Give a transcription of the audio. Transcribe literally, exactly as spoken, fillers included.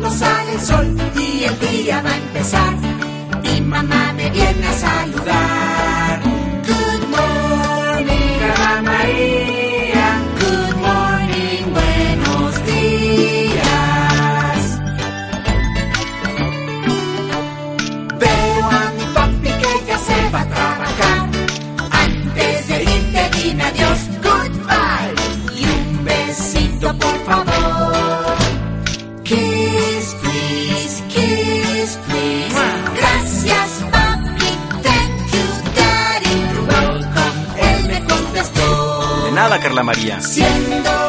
no sale el sol y el día va a empezar. Mi mamá me viene a saludar. Good morning, Carla María. Good morning, buenos días. Veo a mi papi que ya se va a trabajar. Antes de irte dime adiós, goodbye. Y un besito por favor. Kiss, please, kiss, please. Gracias, papi, thank you, daddy. You're welcome, él me contestó. De nada, Carla María. Siendo